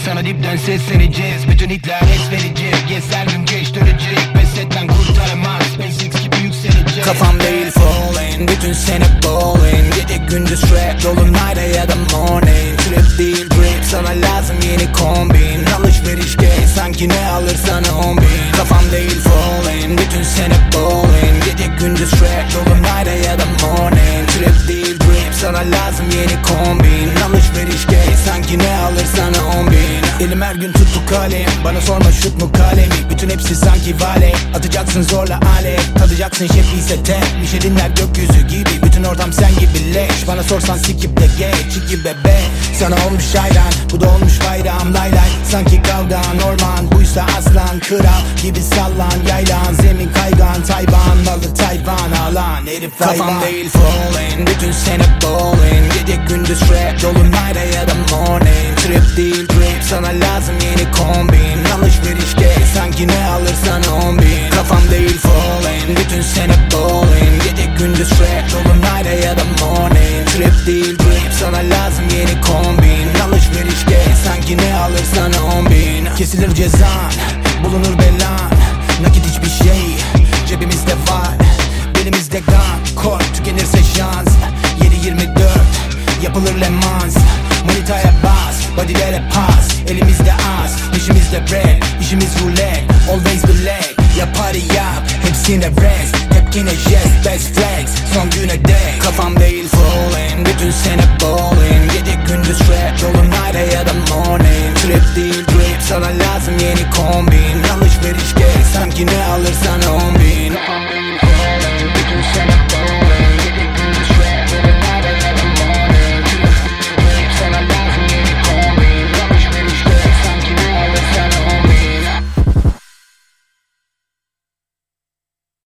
Sana dipten sesleneceğiz. Bütün hitler es verecek. Yes, her gün geç dönecek. Pes etmen kurtaramaz. SpaceX gibi yükselecek. Kafam değil falling, bütün sene bowling. Gece gündüz trap, dolunayda ya da morning. Trip değil drip, sana lazım yeni kombin. Alışveriş geç, sanki ne alırsan 10.000. Kafam değil falling, bütün sene bowling. Gece gündüz trap, dolunayda ya da morning. Trip değil drip, sana lazım yeni kombin. Alışveriş geç, sanki ne alırsan 10.000. Elim her gün tuttu kalem, bana sorma şut mu kalemi. Bütün hepsi sanki vale, atacaksın zorla alev. Tadacaksın şef ise tem, Michelinler gökyüzü gibi. Bütün ortam sen gibi leş, bana sorsan sikip de geç. İki bebe, sana olmuş hayran, bu da olmuş bayram. Lay lay, sanki kavgan orman, buysa aslan. Kral gibi sallan, yaylan, zemin kaygan. Tayvan malı Tayvan alan, herif hayvan. Kafam değil falling, bütün sene bowling. Gece gündüz rap, dolunayda ya da morning. Trip değil drip, sana lazım yeni kombin. Alışveriş geç, sanki ne alırsan 10.000. Kafam değil falling, bütün sene bowling. Gece gündüz rap, dolunayda ya da morning. Trip değil drip, sana lazım yeni kombin. Alışveriş geç, sanki ne alırsan 10.000. Kesilir cezan, bulunur belan. Nakit hiçbir şey, cebimizde var. Belimizde gun, kork tükenirse şans. 7-24, yapılır Le Mans. Manitaya bas, bodylere pas. Elimizde az, işimizde rap. İşimiz rulet, always black. Yap party yap, hepsine rest. Tepkine jest, best flex, son güne dek. Kafam değil falling, bütün sene bowling. Gece gündüz rap, dolunayda ya da morning. Trip değil drip, sana lazım yeni kombin. Alışveriş geç, sanki ne alırsan 10.000. Kafam değil